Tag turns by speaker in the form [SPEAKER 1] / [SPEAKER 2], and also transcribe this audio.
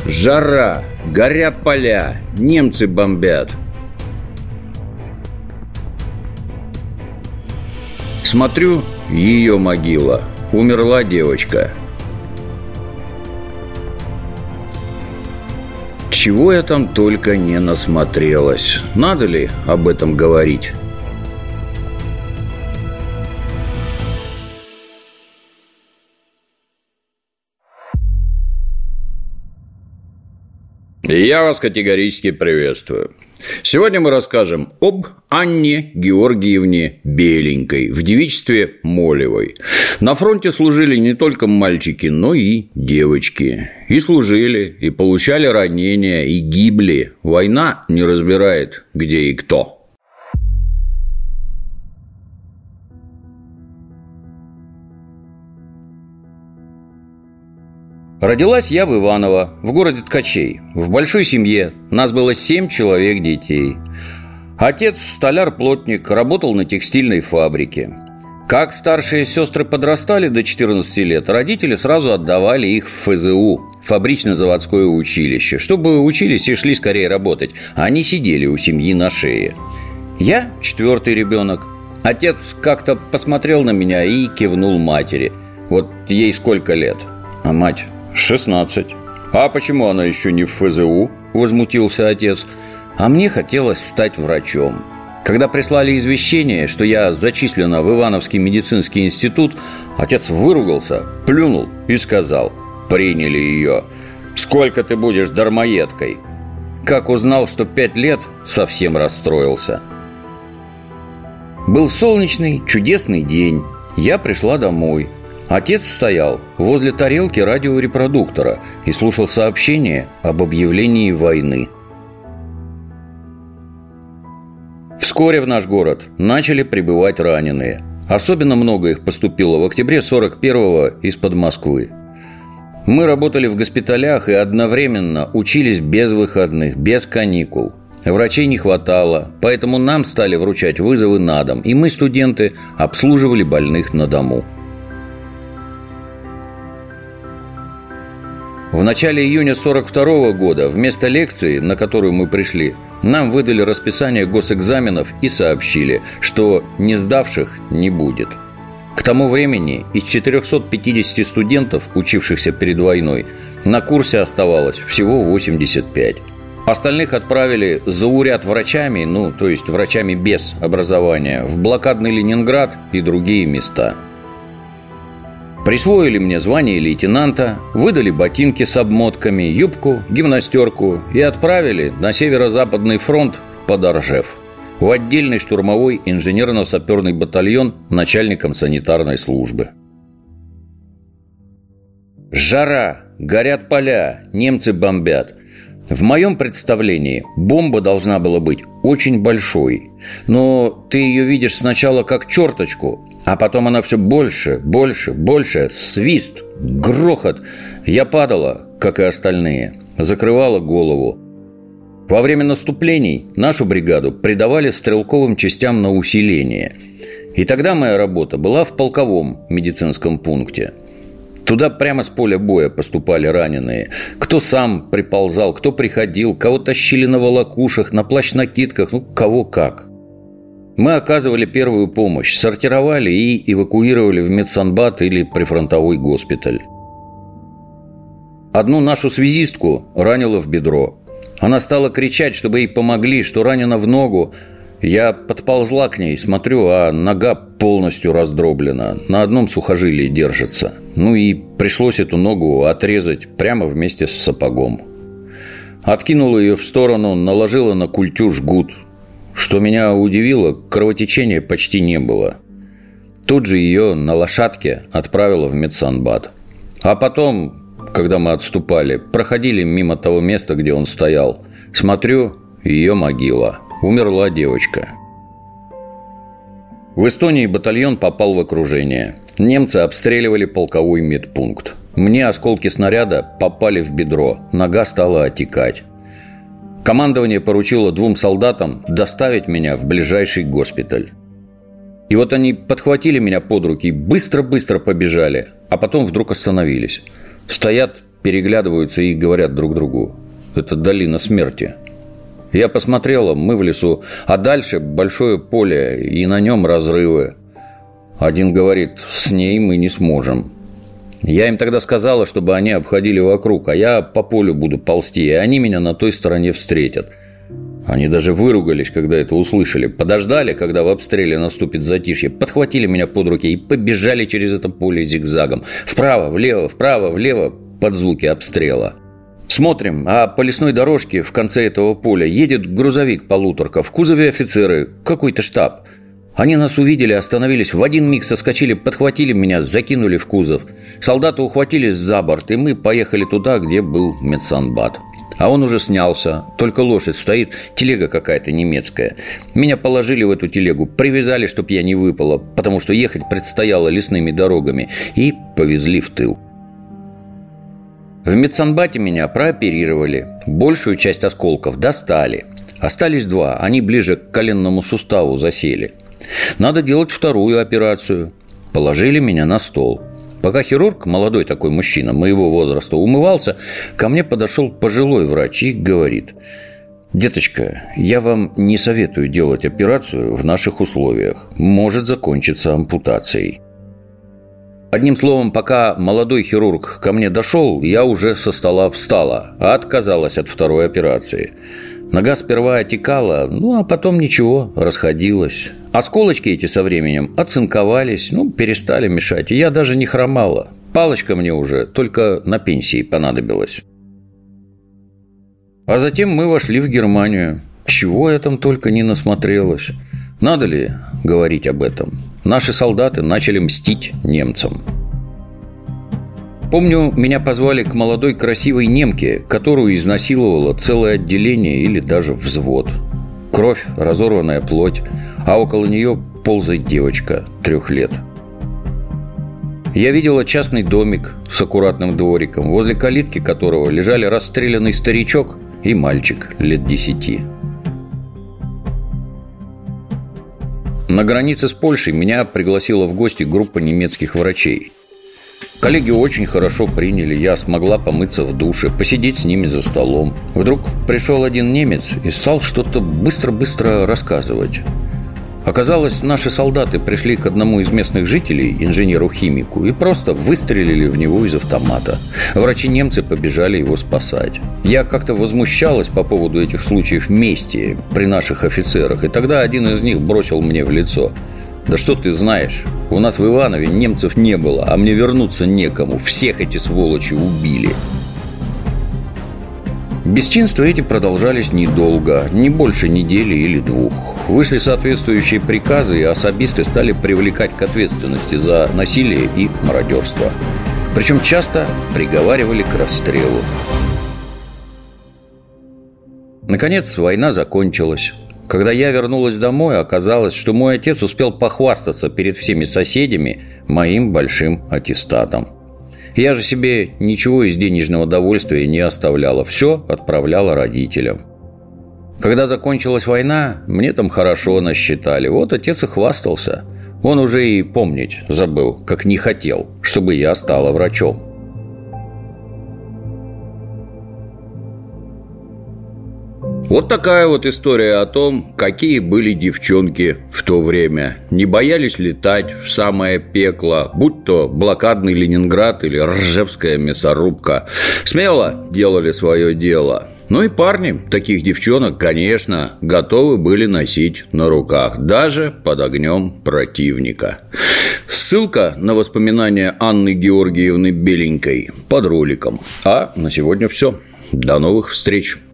[SPEAKER 1] Жара, горят поля, немцы бомбят. Смотрю, ее могила. Умерла девочка. Чего я там только не насмотрелась. Надо ли об этом говорить? Я вас категорически приветствую. Сегодня мы расскажем об Анне Георгиевне Беленькой в девичестве Молевой. На фронте служили не только мальчики, но и девочки. И служили, и получали ранения, и гибли. Война не разбирает, где и кто. Родилась я в Иваново, в городе Ткачей, в большой семье. Нас было 7 человек детей. Отец, столяр-плотник, работал на текстильной фабрике. Как старшие сестры подрастали до 14 лет, родители сразу отдавали их в ФЗУ, фабрично-заводское училище, чтобы учились и шли скорее работать, а они сидели у семьи на шее. Я 4-й ребенок. Отец как-то посмотрел на меня и кивнул матери. Вот ей сколько лет? А мать... 16. А почему она еще не в ФЗУ? Возмутился отец. А мне хотелось стать врачом. Когда прислали извещение, что я зачислена в Ивановский медицинский институт, отец выругался, плюнул и сказал: приняли ее. Сколько ты будешь дармоедкой? Как узнал, что 5 лет, совсем расстроился. Был солнечный, чудесный день. Я пришла домой. Отец стоял возле тарелки радиорепродуктора и слушал сообщение об объявлении войны. Вскоре в наш город начали прибывать раненые. Особенно много их поступило в октябре 41-го из-под Москвы. Мы работали в госпиталях и одновременно учились без выходных, без каникул. Врачей не хватало, поэтому нам стали вручать вызовы на дом, и мы, студенты, обслуживали больных на дому. В начале июня 1942 года вместо лекции, на которую мы пришли, нам выдали расписание госэкзаменов и сообщили, что не сдавших не будет. К тому времени из 450 студентов, учившихся перед войной, на курсе оставалось всего 85. Остальных отправили зауряд врачами, то есть врачами без образования, в блокадный Ленинград и другие места. Присвоили мне звание лейтенанта, выдали ботинки с обмотками, юбку, гимнастерку и отправили на Северо-Западный фронт под Оржев в отдельный штурмовой инженерно-саперный батальон начальником санитарной службы. Жара, горят поля, немцы бомбят. В моем представлении бомба должна была быть очень большой. Но ты ее видишь сначала как черточку, а потом она все больше, больше, больше. Свист, грохот. Я падала, как и остальные, закрывала голову. Во время наступлений нашу бригаду придавали стрелковым частям на усиление. И тогда моя работа была в полковом медицинском пункте. Туда прямо с поля боя поступали раненые. Кто сам приползал, кто приходил, кого тащили на волокушах, на плащ-накидках, кого как. Мы оказывали первую помощь, сортировали и эвакуировали в медсанбат или прифронтовой госпиталь. Одну нашу связистку ранило в бедро. Она стала кричать, чтобы ей помогли, что ранена в ногу. Я подползла к ней, смотрю, а нога полностью раздроблена, на одном сухожилии держится. И пришлось эту ногу отрезать прямо вместе с сапогом. Откинула ее в сторону, наложила на культю жгут. Что меня удивило, кровотечения почти не было. Тут же ее на лошадке отправила в медсанбат. А потом, когда мы отступали, проходили мимо того места, где он стоял. Смотрю, ее могила. Умерла девочка. В Эстонии батальон попал в окружение. Немцы обстреливали полковой медпункт. Мне осколки снаряда попали в бедро. Нога стала отекать. Командование поручило 2 солдатам доставить меня в ближайший госпиталь. И вот они подхватили меня под руки и быстро-быстро побежали, а потом вдруг остановились. Стоят переглядываются и говорят друг другу: это долина смерти. Я посмотрела, мы в лесу, а дальше большое поле, и на нем разрывы. Один говорит: с ней мы не сможем. Я им тогда сказала, чтобы они обходили вокруг, а я по полю буду ползти, и они меня на той стороне встретят. Они даже выругались, когда это услышали. Подождали, когда в обстреле наступит затишье, подхватили меня под руки и побежали через это поле зигзагом. Вправо, влево, под звуки обстрела. Смотрим, а по лесной дорожке в конце этого поля едет грузовик-полуторка, в кузове офицеры, какой-то штаб. Они нас увидели, остановились, в один миг соскочили, подхватили меня, закинули в кузов. Солдаты ухватились за борт, и мы поехали туда, где был медсанбат. А он уже снялся, только лошадь стоит, телега какая-то немецкая. Меня положили в эту телегу, привязали, чтоб я не выпала, потому что ехать предстояло лесными дорогами, и повезли в тыл. В медсанбате меня прооперировали, большую часть осколков достали. Остались 2, они ближе к коленному суставу засели. Надо делать вторую операцию. Положили меня на стол. Пока хирург, молодой такой мужчина, моего возраста, умывался, ко мне подошел пожилой врач и говорит: деточка, я вам не советую делать операцию в наших условиях. Может закончиться ампутацией. Одним словом, пока молодой хирург ко мне дошел, я уже со стола встала, а отказалась от второй операции. Нога сперва отекала, а потом ничего, расходилась. Осколочки эти со временем оцинковались, перестали мешать, и я даже не хромала. Палочка мне уже только на пенсии понадобилась. А затем мы вошли в Германию. Чего я там только не насмотрелась. Надо ли говорить об этом? Наши солдаты начали мстить немцам. Помню, меня позвали к молодой красивой немке, которую изнасиловало целое отделение или даже взвод. Кровь, разорванная плоть, а около нее ползает девочка 3 лет. Я видела частный домик с аккуратным двориком, возле калитки которого лежали расстрелянный старичок и мальчик лет 10. На границе с Польшей меня пригласила в гости группа немецких врачей. Коллеги очень хорошо приняли, я смогла помыться в душе, посидеть с ними за столом. Вдруг пришел один немец и стал что-то быстро-быстро рассказывать. Оказалось, наши солдаты пришли к одному из местных жителей, инженеру-химику, и просто выстрелили в него из автомата. Врачи-немцы побежали его спасать. Я как-то возмущалась по поводу этих случаев мести при наших офицерах, и тогда один из них бросил мне в лицо: да что ты знаешь, у нас в Иванове немцев не было, а мне вернуться некому, всех эти сволочи убили. Бесчинства эти продолжались недолго, не больше недели или 2. Вышли соответствующие приказы, и особисты стали привлекать к ответственности за насилие и мародерство. Причем часто приговаривали к расстрелу. Наконец, война закончилась. Когда я вернулась домой, оказалось, что мой отец успел похвастаться перед всеми соседями моим большим аттестатом. Я же себе ничего из денежного довольствия не оставляла, все отправляла родителям. Когда закончилась война, мне там хорошо насчитали. Вот отец и хвастался. Он уже и помнить забыл, как не хотел, чтобы я стала врачом. Вот такая вот история о том, какие были девчонки в то время. Не боялись летать в самое пекло, будь то блокадный Ленинград или Ржевская мясорубка. Смело делали свое дело. Ну и парни таких девчонок, конечно, готовы были носить на руках, даже под огнем противника. Ссылка на воспоминания Анны Георгиевны Беленькой под роликом. А на сегодня все. До новых встреч!